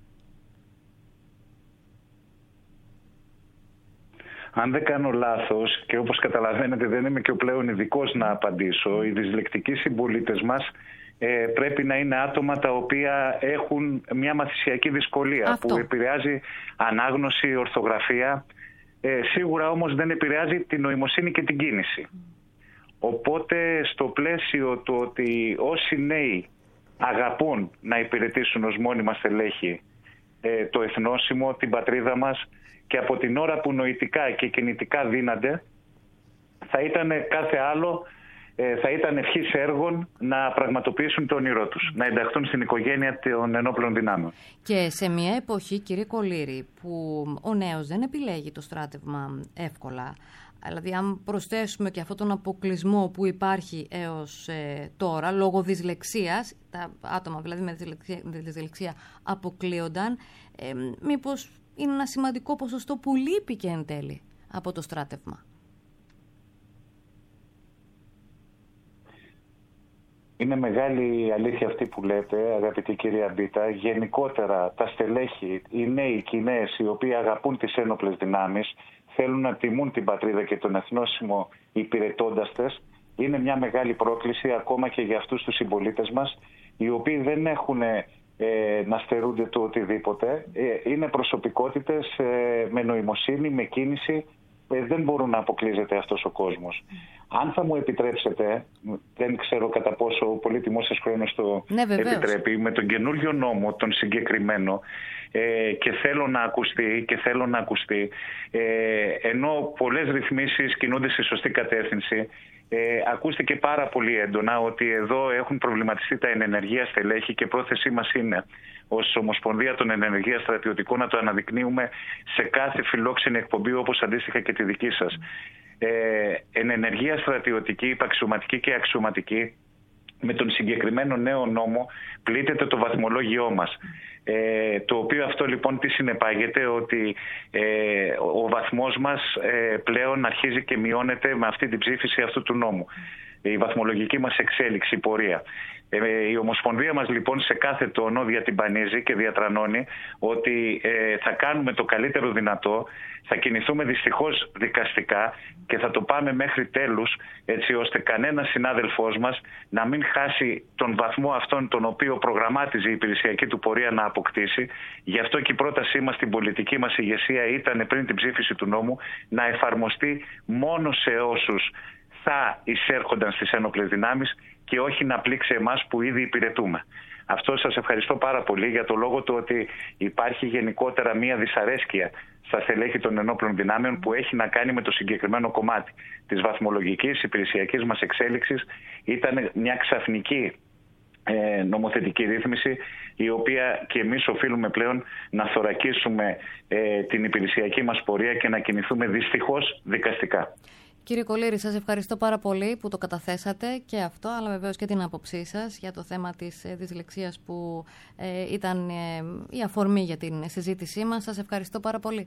Αν δεν κάνω λάθος, και όπως καταλαβαίνετε δεν είμαι και ο πλέον ειδικός να απαντήσω, οι δυσλεκτικοί συμπολίτες μας πρέπει να είναι άτομα τα οποία έχουν μια μαθησιακή δυσκολία που επηρεάζει ανάγνωση, ορθογραφία, σίγουρα όμως δεν επηρεάζει την νοημοσύνη και την κίνηση. Οπότε στο πλαίσιο του ότι όσοι νέοι αγαπούν να υπηρετήσουν ως μόνιμα στελέχη το εθνόσημο, την πατρίδα μας, και από την ώρα που νοητικά και κινητικά δύνανται, θα ήταν κάθε άλλο, θα ήταν ευχής έργων να πραγματοποιήσουν το όνειρό τους, να ενταχθούν στην οικογένεια των ενόπλων δυνάμεων. Και σε μια εποχή, κύριε Κολύρη, που ο νέος δεν επιλέγει το στράτευμα εύκολα, δηλαδή αν προσθέσουμε και αυτόν τον αποκλεισμό που υπάρχει έως τώρα, λόγω δυσλεξίας, τα άτομα δηλαδή με δυσλεξία αποκλείονταν, μήπως είναι ένα σημαντικό ποσοστό που λείπει και εν τέλει από το στράτευμα? Είναι μεγάλη η αλήθεια αυτή που λέτε, αγαπητή κυρία Μπίτα. Γενικότερα τα στελέχη, οι νέοι και οι νέες, οι οποίοι αγαπούν τις ένοπλες δυνάμεις, θέλουν να τιμούν την πατρίδα και τον εθνόσημο υπηρετώντας τες, είναι μια μεγάλη πρόκληση ακόμα και για αυτούς τους συμπολίτες μας, οι οποίοι δεν έχουν να στερούνται το οτιδήποτε. Είναι προσωπικότητες με νοημοσύνη, με κίνηση, δεν μπορούν να αποκλείζεται αυτός ο κόσμος. Αν θα μου επιτρέψετε, δεν ξέρω κατά πόσο ο πολύτιμος σας χρόνος το επιτρέπει, με τον καινούριο νόμο, τον συγκεκριμένο, και θέλω να ακουστεί, ενώ πολλές ρυθμίσεις κινούνται στη σωστή κατεύθυνση, ακούστηκε πάρα πολύ έντονα ότι εδώ έχουν προβληματιστεί τα ενενεργεία στελέχη και πρόθεσή μας είναι ως Ομοσπονδία των Ενενεργεία Στρατιωτικών να το αναδεικνύουμε σε κάθε φιλόξενη εκπομπή, όπως αντίστοιχα και τη δική σας. Ενενεργεία στρατιωτική, υπαξιωματική και αξιωματική, με τον συγκεκριμένο νέο νόμο πλήττεται το βαθμολόγιό μας. Το οποίο αυτό λοιπόν τι συνεπάγεται, ότι ο βαθμός μας πλέον αρχίζει και μειώνεται με αυτή την ψήφιση αυτού του νόμου. Η βαθμολογική μας εξέλιξη, η πορεία. Η Ομοσπονδία μας λοιπόν σε κάθε τόνο διατυμπανίζει και διατρανώνει ότι θα κάνουμε το καλύτερο δυνατό, θα κινηθούμε δυστυχώς δικαστικά και θα το πάμε μέχρι τέλους, έτσι ώστε κανένας συνάδελφός μας να μην χάσει τον βαθμό αυτόν τον οποίο προγραμμάτιζε η υπηρεσιακή του πορεία να αποκτήσει. Γι' αυτό και η πρότασή μας στην πολιτική μας ηγεσία ήταν πριν την ψήφιση του νόμου να εφαρμοστεί μόνο σε όσους θα εισέρχονταν στις ένοπλες δυνάμεις και όχι να πλήξει εμάς που ήδη υπηρετούμε. Αυτό σας ευχαριστώ πάρα πολύ για το λόγο του ότι υπάρχει γενικότερα μία δυσαρέσκεια στα στελέχη των ενόπλων δυνάμεων που έχει να κάνει με το συγκεκριμένο κομμάτι της βαθμολογικής υπηρεσιακής μας εξέλιξης. Ήταν μια ξαφνική νομοθετική ρύθμιση, η οποία και εμείς οφείλουμε πλέον να θωρακίσουμε την υπηρεσιακή μας πορεία και να κινηθούμε δυστυχώς δικαστικά. Κύριε Κολύρη, σας ευχαριστώ πάρα πολύ που το καταθέσατε και αυτό, αλλά βεβαίως και την άποψή σας για το θέμα της δυσλεξίας που ήταν η αφορμή για την συζήτησή μας. Σας ευχαριστώ πάρα πολύ.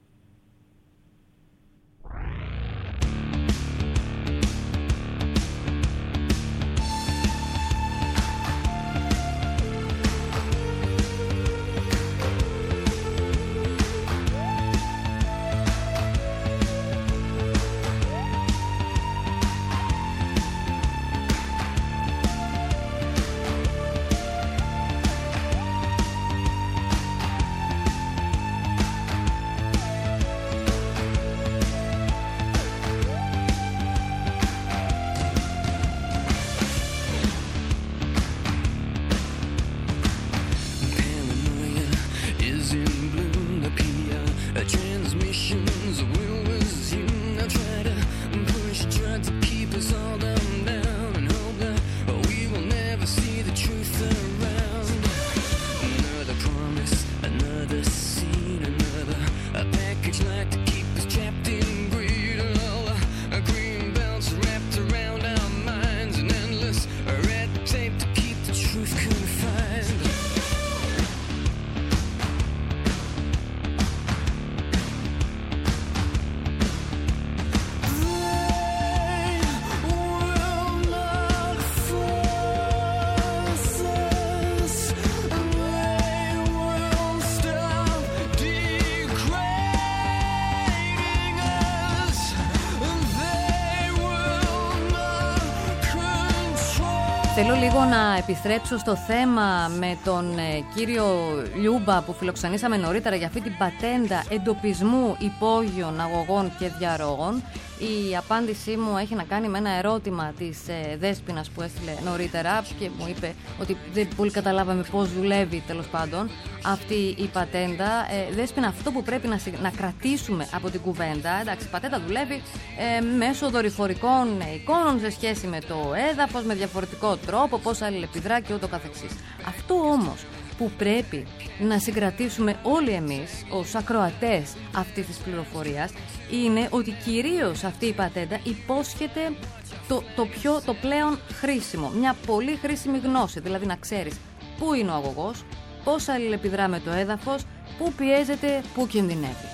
Θέλω λίγο να επιστρέψω στο θέμα με τον κύριο Λιούμπα που φιλοξενήσαμε νωρίτερα για αυτή την πατέντα εντοπισμού υπόγειων αγωγών και διαρρόγων. Η απάντησή μου έχει να κάνει με ένα ερώτημα της Δέσποινας που έστειλε νωρίτερα και μου είπε ότι δεν πολύ καταλάβαμε πώς δουλεύει τέλος πάντων αυτή η πατέντα. Δέσποινα, αυτό που πρέπει να κρατήσουμε από την κουβέντα, εντάξει, η πατέντα δουλεύει μέσω δορυφορικών εικόνων σε σχέση με το έδαφος, με διαφορετικό τρόπο, πώς αλληλεπιδρά και ούτω καθεξής. Αυτό όμως που πρέπει να συγκρατήσουμε όλοι εμείς ως ακροατές αυτής της πληροφορίας είναι ότι κυρίως αυτή η πατέντα υπόσχεται το πλέον χρήσιμο, μια πολύ χρήσιμη γνώση, δηλαδή να ξέρεις πού είναι ο αγωγός, πώς αλληλεπιδρά με το έδαφος, πού πιέζεται, πού κινδυνεύει.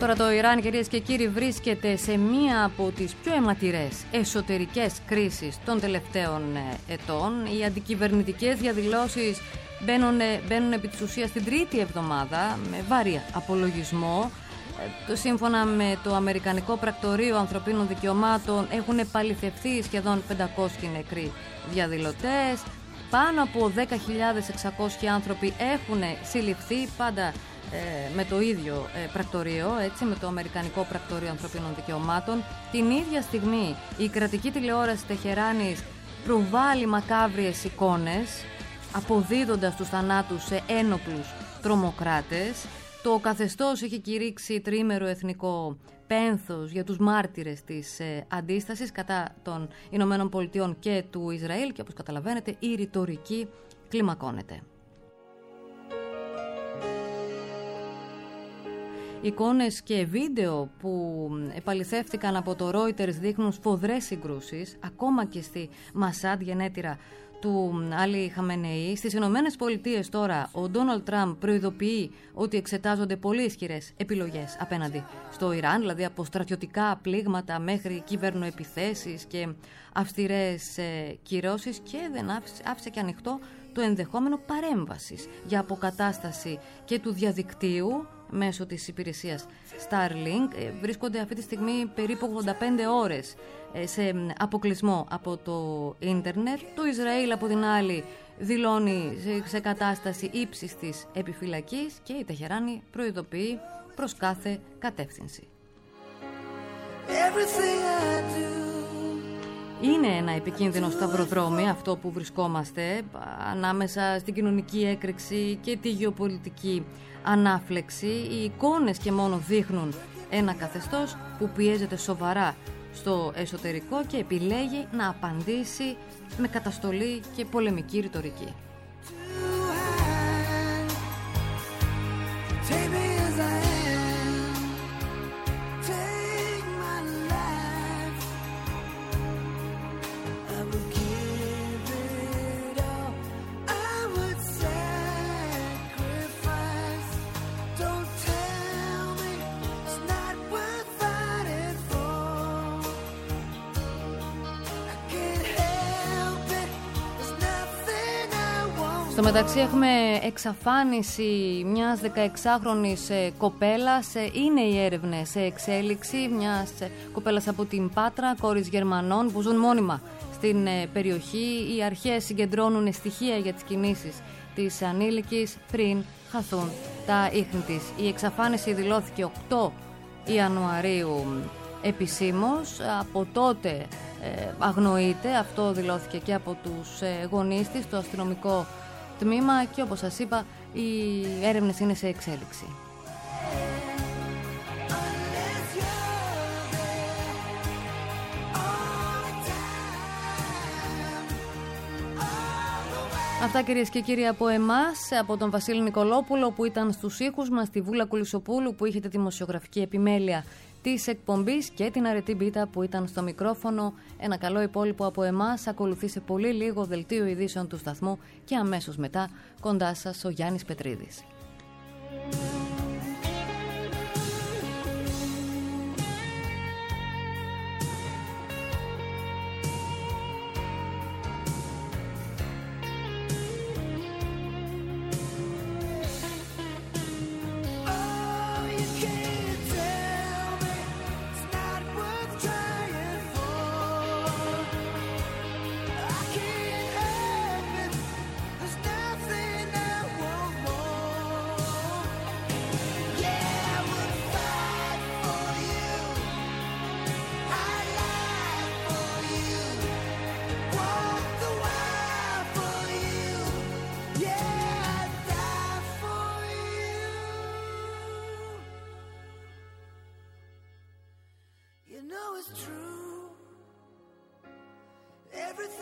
Τώρα το Ιράν, κυρίες και κύριοι, βρίσκεται σε μία από τις πιο αιματηρές εσωτερικές κρίσεις των τελευταίων ετών. Οι αντικυβερνητικές διαδηλώσεις μπαίνουν επί της ουσίας στην τρίτη εβδομάδα με βάρη απολογισμό. Σύμφωνα με το Αμερικανικό Πρακτορείο Ανθρωπίνων Δικαιωμάτων έχουν επαληθευθεί σχεδόν 500 νεκροί διαδηλωτές. Πάνω από 10.600 άνθρωποι έχουν συλληφθεί, πάντα με το ίδιο πρακτορείο, έτσι, με το Αμερικανικό Πρακτορείο Ανθρωπίνων Δικαιωμάτων. Την ίδια στιγμή η κρατική τηλεόραση Τεχεράνης προβάλλει μακάβριες εικόνες, αποδίδοντας τους θανάτους σε ένοπλους τρομοκράτες. Το καθεστώς έχει κηρύξει τριήμερο εθνικό πένθος για τους μάρτυρες της αντίστασης κατά των Ηνωμένων Πολιτειών και του Ισραήλ και όπως καταλαβαίνετε η ρητορική κλιμακώνεται. Εικόνες και βίντεο που επαληθεύτηκαν από το Reuters δείχνουν σφοδρές συγκρούσεις, ακόμα και στη Μασάντ, γενέτειρα του Άλι Χαμενεή. Στις Ηνωμένες Πολιτείες τώρα ο Ντόναλντ Τραμπ προειδοποιεί ότι εξετάζονται πολύ ισχυρές επιλογές απέναντι στο Ιράν, δηλαδή από στρατιωτικά πλήγματα μέχρι κυβερνοεπιθέσεις και αυστηρές κυρώσεις, και δεν άφησε και ανοιχτό το ενδεχόμενο παρέμβασης για αποκατάσταση και του διαδικτύου μέσω της υπηρεσίας Starlink. Βρίσκονται αυτή τη στιγμή περίπου 85 ώρες σε αποκλεισμό από το ίντερνετ. Το Ισραήλ από την άλλη δηλώνει σε κατάσταση ύψης της επιφυλακής και η Τεχεράνη προειδοποιεί προς κάθε κατεύθυνση. Είναι ένα επικίνδυνο σταυροδρόμι αυτό που βρισκόμαστε ανάμεσα στην κοινωνική έκρηξη και τη γεωπολιτική ανάφλεξη. Οι εικόνες και μόνο δείχνουν ένα καθεστώς που πιέζεται σοβαρά στο εσωτερικό και επιλέγει να απαντήσει με καταστολή και πολεμική ρητορική. Στο μεταξύ έχουμε εξαφάνιση μιας 16χρονης κοπέλας. Είναι οι έρευνες σε εξέλιξη μιας κοπέλας από την Πάτρα, κόρης Γερμανών που ζουν μόνιμα στην περιοχή. Οι αρχές συγκεντρώνουν στοιχεία για τις κινήσεις της ανήλικης πριν χαθούν τα ίχνη της. Η εξαφάνιση δηλώθηκε 8 Ιανουαρίου επισήμως. Από τότε αγνοείται. Αυτό δηλώθηκε και από τους γονείς της, το αστυνομικό τμήμα, και όπως σας είπα οι έρευνες είναι σε εξέλιξη. Αυτά, κυρίες και κύριοι, από εμάς, από τον Βασίλη Νικολόπουλο που ήταν στους ήχους μας, τη Βούλα Κουλισοπούλου που είχε τη δημοσιογραφική επιμέλεια της εκπομπής και την Αρετή Μπίτα που ήταν στο μικρόφωνο. Ένα καλό υπόλοιπο από εμάς. Ακολουθεί σε πολύ λίγο δελτίο ειδήσεων του σταθμού και αμέσως μετά κοντά σας ο Γιάννης Πετρίδης. Everything